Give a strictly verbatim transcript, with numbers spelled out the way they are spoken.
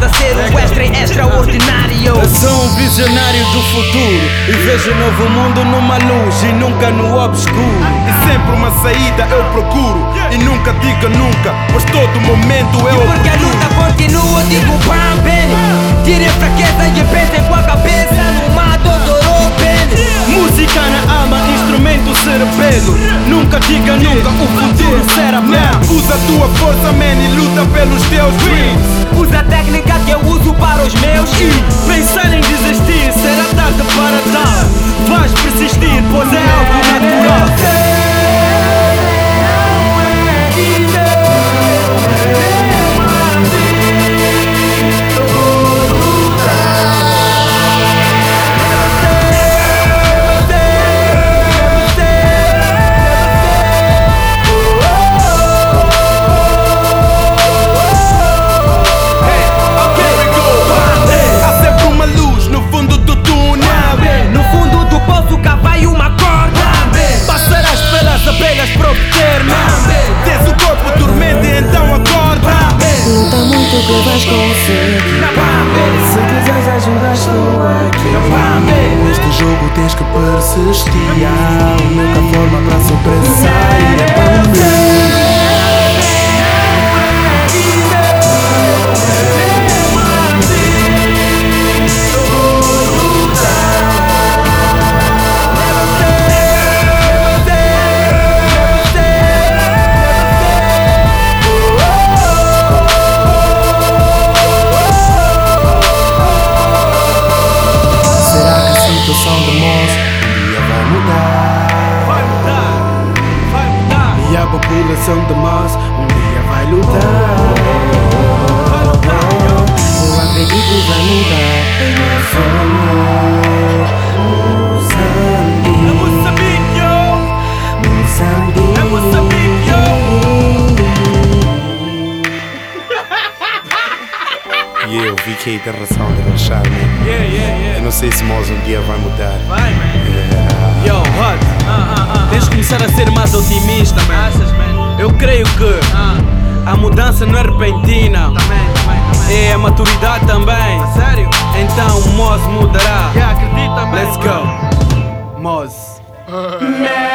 a ser um extra extraordinário. Eu sou um visionário do futuro e vejo um novo mundo numa luz e nunca no obscuro. E sempre uma saída eu procuro e nunca diga nunca, pois todo momento é E porque a oportuno. luta continua, digo pumping. Tirem fraqueza e pensem com a cabeça numa Dodoro Penny. Música na alma, instrumento cerebelo. Nunca diga nunca, o futuro será meu. Usa a tua força, man, e luta pelos teus dreams. Usa a técnica que eu uso para os meus E pensar em desistir será tarde para tal. Vais persistir, pois é algo natural. Abelhas para obter-me. Tens o corpo dormente, então acorda. Luta muito que vais conseguir. Se quiseres ajuda, estou aqui. Neste jogo tens que persistir. A única forma para sobressair é para mim. O som de Moz um dia vai mudar. Vai mudar, vai mudar. E a população de Moz um dia vai lutar. Vai lutar, yo. Eu acredito que vai mudar. Moçambique, É Moçambique, yo. Moçambique, É Moçambique, yo. E eu vi que a ração de relaxar, man. Yeah, yeah, yeah. Eu não sei se Moz um dia vai mudar. Vai, man. Yeah. Yo, Hot, Ah, ah, ah, tens de começar a ser mais otimista, man. Achas, man? Eu creio que Ah, a mudança não é repentina, também, também, também. é a maturidade também. Sério? Então o Moz mudará. Yeah, acredita, man. Let's go, Moz.